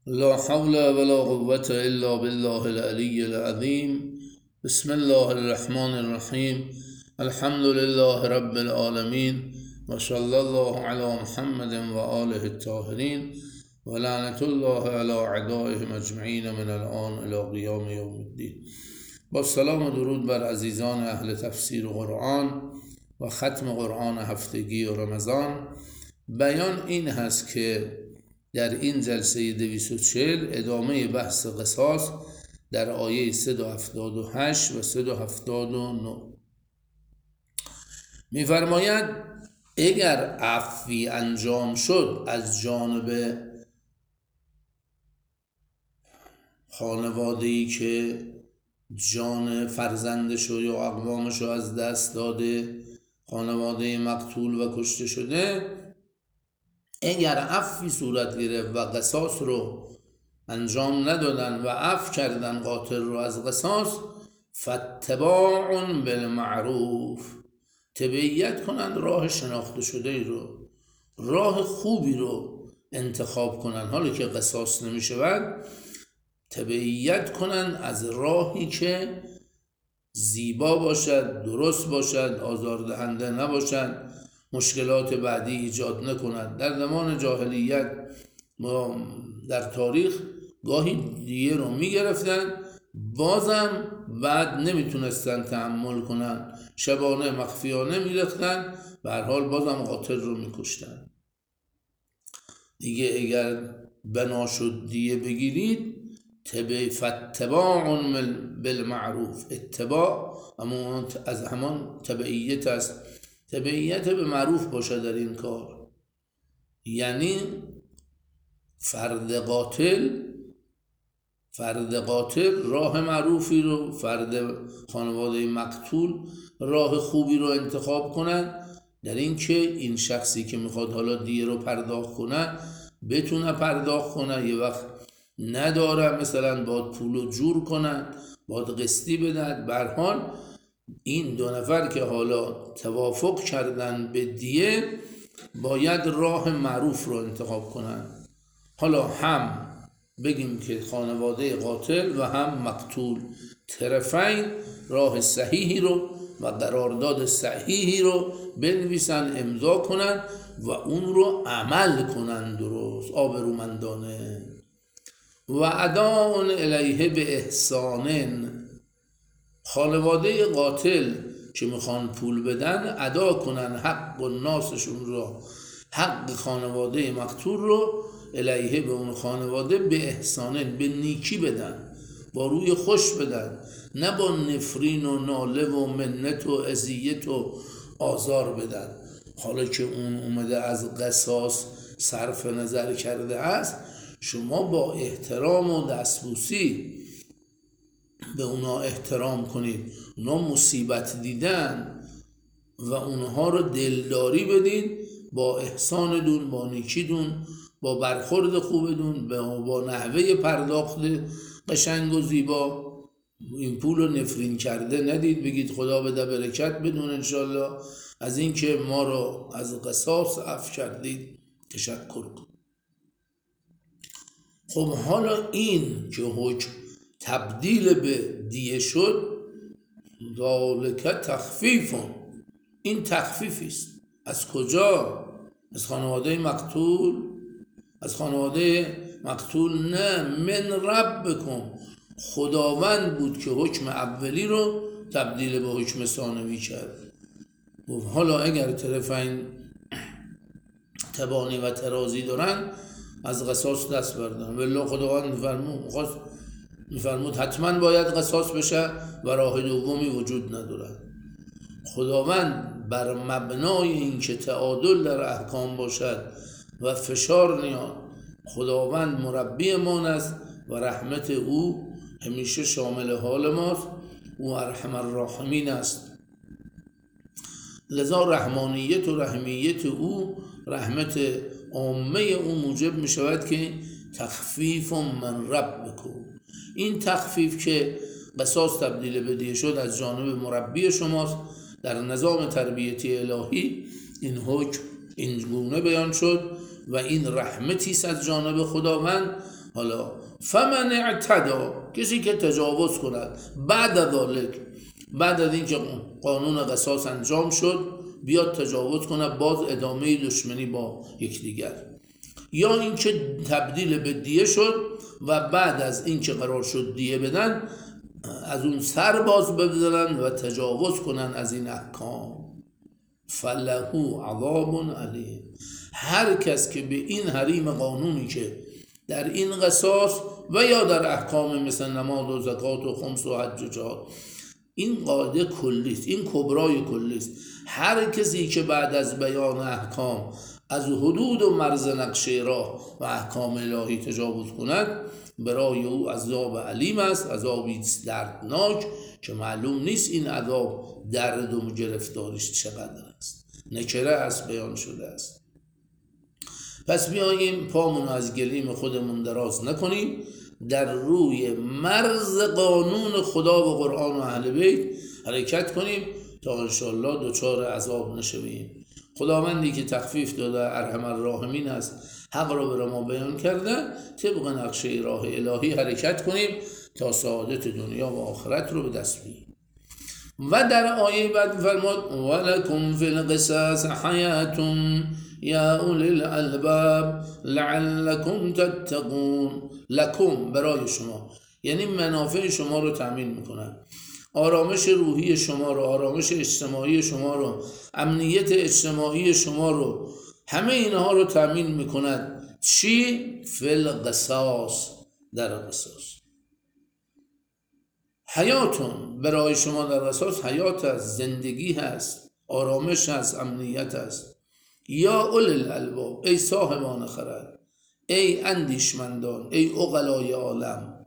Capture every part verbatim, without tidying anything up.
لا حول ولا قوة إلا بالله العلي العظيم. بسم الله الرحمن الرحيم. الحمد لله رب العالمين وصلى الله على محمد وآله الطاهرين ولعنة الله على أعدائهم أجمعين من الآن إلى قیام یوم الدین. با سلام و درود بر عزیزان اهل تفسیر قرآن و ختم قرآن هفتگی و رمضان. بیان این هست که در این جلسه دویست و چهل ادامه بحث قصاص در آیه صد و هفتاد و هشت و صد و هفتاد و نه می‌فرماید اگر عفوی انجام شد از جانب خانواده‌ای که جان فرزندشو یا اقوامشو از دست داده، خانواده مقتول و کشته شده، اگر عفوی صورت گرفت و قصاص رو انجام ندادن و عفو کردن قاتل رو از قصاص، فاتباع بالمعروف، تبعیت کنن راه شناخته شده ای رو، راه خوبی رو انتخاب کنن. حالا که قصاص نمی شود، تبعیت کنن از راهی که زیبا باشد، درست باشد، آزاردهنده نباشد، مشکلات بعدی ایجاد نکند. در زمان جاهلیت ما در تاریخ گاهی دیه رو میگرفتن، بازم بعد نمیتونستن تحمل کنن، شبانه مخفیانه میرختن، به هر حال بازم قاتل رو میکشتن. دیگه اگر بنا شد دیه بگیرید، تبع فاتباع بالمعروف، اتباع از همان تبعیت است. تبعیت به معروف باشه در این کار، یعنی فرد قاتل فرد قاتل راه معروفی رو، فرد خانواده مقتول راه خوبی رو انتخاب کنن، در این که این شخصی که میخواد حالا دیه رو پرداخت کنه بتونه پرداخت کنه، یه وقت نداره مثلا باید پولو جور کنن، باید قسطی بدن. به هر حال این دو نفر که حالا توافق کردن به دیه باید راه معروف رو انتخاب کنن. حالا هم بگیم که خانواده قاتل و هم مقتول، طرفین راه صحیحی رو و قرارداد صحیحی رو بنویسن، امضا کنن و اون رو عمل کنن درست، آبرومندانه. و اداء الیه به احسان، خانواده قاتل که میخوان پول بدن ادا کنن حق و ناسشون رو، حق خانواده مقتول رو الیه به اون خانواده به احسانه، به نیکی بدن، با روی خوش بدن، نه با نفرین و ناله و منت و اذیت و آزار بدن. حالا که اون اومده از قصاص صرف نظر کرده است، شما با احترام و دستبوسی به اونا احترام کنید. اونا مصیبت دیدن و اونها رو دلداری بدید، با احسان دون، با نیکی دون، با برخورد خوب دون، با نحوه پرداخت قشنگ و زیبا. این پول رو نفرین کرده ندید، بگید خدا بده برکت بدون انشالله، از این که ما رو از قصاص عفو کردید تشکر کن. خب حالا این که حکم تبدیل به دیه شد، ذالک تخفیفون، این تخفیفی است. از کجا؟ از خانواده مقتول؟ از خانواده مقتول نه، من ربکم، خداوند بود که حکم اولی رو تبدیل به حکم ثانوی کرد. و حالا اگر طرفین تبانی و ترازی دارن از قصاص دست بردن. والله خداوند میفرمود میفرمود حتما باید قصاص بشه و راه دومی وجود نداره. خداوند بر مبنای این که تعادل در احکام باشد و فشار نیاد، خداوند مربی ما است و رحمت او همیشه شامل حال ماست. او ارحم الراحمین است، لذا رحمانیت و رحمیت او، رحمت عامه او موجب می شود که تخفیف من ربکم، این تخفیف که قصاص تبدیل به دیه شد از جانب مربی شماست. در نظام تربیتی الهی این حکم این گونه بیان شد و این رحمتی است از جانب خداوند. حالا فمن اعتدا، کسی که تجاوز کند بعد ذالک، بعد از اینکه قانون قصاص انجام شد بیاد تجاوز کنه، باز ادامه دشمنی با یکدیگر، یا اینکه تبدیل به دیه شد و بعد از اینکه قرار شد دیه بدن از اون سر باز بزنن و تجاوز کنن از این احکام، فلهو عذاب علیم، هر کس که به این حریم قانونی که در این قصاص و یا در احکام مثل نماز و زکات و خمس و حج و جهاد، این قاعده کلیست، این کبرای کلیست، هر کسی که بعد از بیان احکام از حدود و مرز نقشه راه و احکام الهی تجاوز کند برای او عذاب علیم است، عذابی دردناک که معلوم نیست این عذاب درد و گرفتاریش چقدر است، نکره است، بیان شده است. پس بیاییم پامون از گلیم خودمون دراز نکنیم، در روی مرز قانون خدا و قرآن و اهل بیت حرکت کنیم تا انشاءالله دوچار عذاب نشویم. خداوندی که تخفیف داده ارحم الراحمین است، حق را به ما بیان کرده، طبق نقشه راه الهی حرکت کنیم تا سعادت دنیا و آخرت رو به دست بیاریم. و در آیه بعد فرمود ولکم فی القصاص حیات یا اولی الالباب لعلکم تتقون، لکم برای شما، یعنی منافع شما رو تامین میکنن، آرامش روحی شما رو، آرامش اجتماعی شما رو، امنیت اجتماعی شما رو، همه اینها رو تامین میکند. چی؟ فی القصاص، در قصاص. حیاتون برای شما در قصاص حیات هست، زندگی هست، آرامش هست، امنیت هست. یا اولی الالباب، ای صاحبان خرد، ای اندیشمندان، ای عقلای عالم.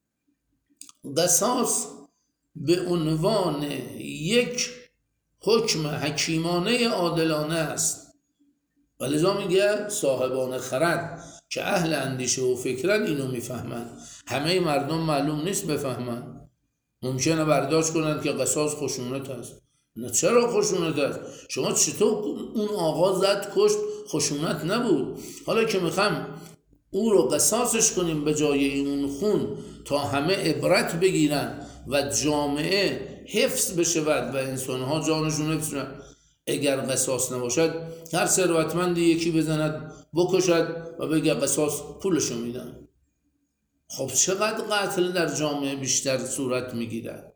قصاص به عنوان یک حکم حکیمانه عادلانه است و لذا میگه صاحبان خرد که اهل اندیشه و فکرن اینو میفهمن، همه مردم معلوم نیست بفهمن، ممکنه برداشت کنند که قصاص خشونت است. نه، چرا خشونت است؟ شما چطور اون آقا زد کشت خشونت نبود؟ حالا که میخوام او رو قصاصش کنیم به جای اون خون تا همه عبرت بگیرن و جامعه حفظ بشود و انسانها جانشون حفظ شود، اگر قصاص نباشد هر ثروتمندی یکی بزند بکشد و بگه قصاص پولشو میدن. خب چقدر قتل در جامعه بیشتر صورت میگیرد؟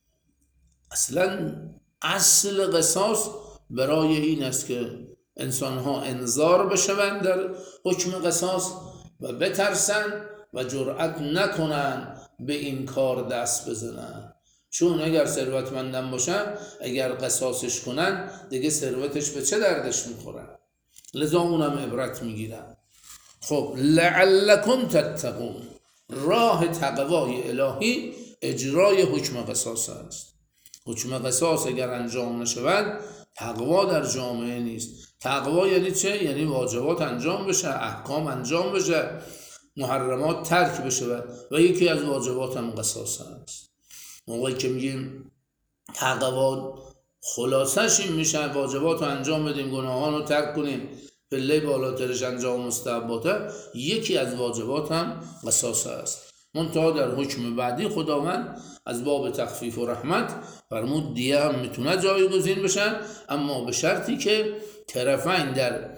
اصلا اصل قصاص برای این است که انسانها انذار بشوند در حکم قصاص و بترسن و جرأت نکنن به این کار دست بزنن، چون اگر ثروتمندم باشن اگر قصاصش کنن دیگه ثروتش به چه دردش میخورن، لذا اونم عبرت میگیرن. خب لعلکم تتقون، راه تقوای الهی اجرای حکم قصاص است. حکم قصاص اگر انجام نشود تقوا در جامعه نیست. تقوا یعنی چه؟ یعنی واجبات انجام بشه، احکام انجام بشه، محرمات ترک بشه و یکی از واجبات هم قصاص است. موقعی که میگیم تقوا خلاصش این میشه واجبات رو انجام بدیم، گناهان رو ترک کنیم، پله بالاترش انجام مستحباته، یکی از واجبات هم قصاص است. منتها در حکم بعدی خداوند از باب تخفیف و رحمت فرمود دیه هم میتونه جایگزین بشن، اما به شرطی که طرفین در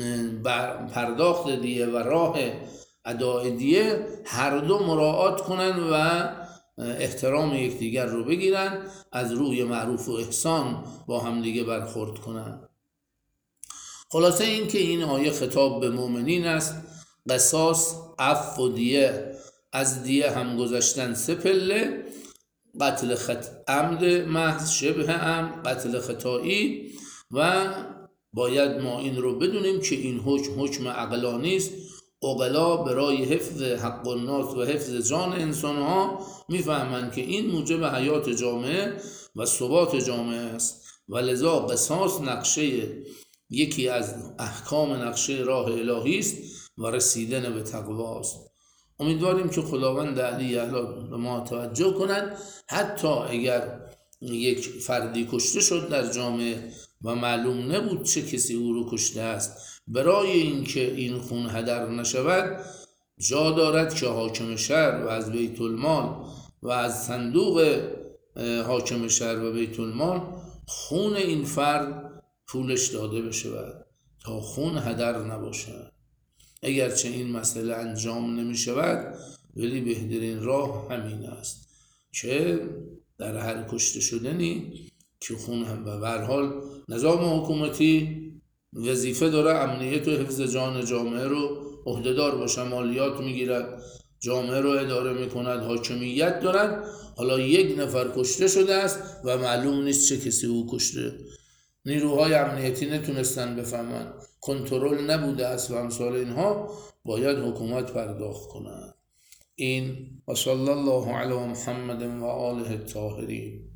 پرداخت دیه و راه ادای دیه هر دو مراعات کنن و احترام یکدیگر رو بگیرن، از روی معروف و احسان با همدیگه برخورد کنن. خلاصه این که این آیه خطاب به مؤمنین است. قصاص، عفو و دیه، از دیه هم گذشتن سه پله: قتل خط... عمد محض، شبه عمد، قتل خطایی، و باید ما این رو بدونیم که این حکم حکم عقلانی است. عقلا برای حفظ حق الناس و حفظ جان انسانها میفهمند که این موجب حیات جامعه و ثبات جامعه است و لذا قصاص نقشه یکی از احکام نقشه راه الهی است و رسیدن به تقوا است. امیدواریم که خداوند علی اعلی به ما توجه کنند. حتی اگر یک فردی کشته شد در جامعه و معلوم نبود چه کسی او رو کشته است، برای اینکه این خون هدر نشود جا دارد که حاکم شهر و از بیت المال و از صندوق حاکم شهر و بیت المال خون این فرد پولش داده بشه تا خون هدر نباشه. اگرچه این مسئله انجام نمی شود ولی بهترین راه همین است که در هر کشته شدنی که خون هم به هر حال نظام حکومتی وظیفه داره امنیت و حفظ جان جامعه رو عهدهدار باشه، مالیات میگیرد، جامعه رو اداره میکند، حاکمیت دارد. حالا یک نفر کشته شده است و معلوم نیست چه کسی او کشته، نیروهای امنیتی نتونستن بفهمن، کنترل نبوده است و امثال اینها، باید حکومت پرداخت کند. این و صلی الله علی محمد و آله الطاهرین.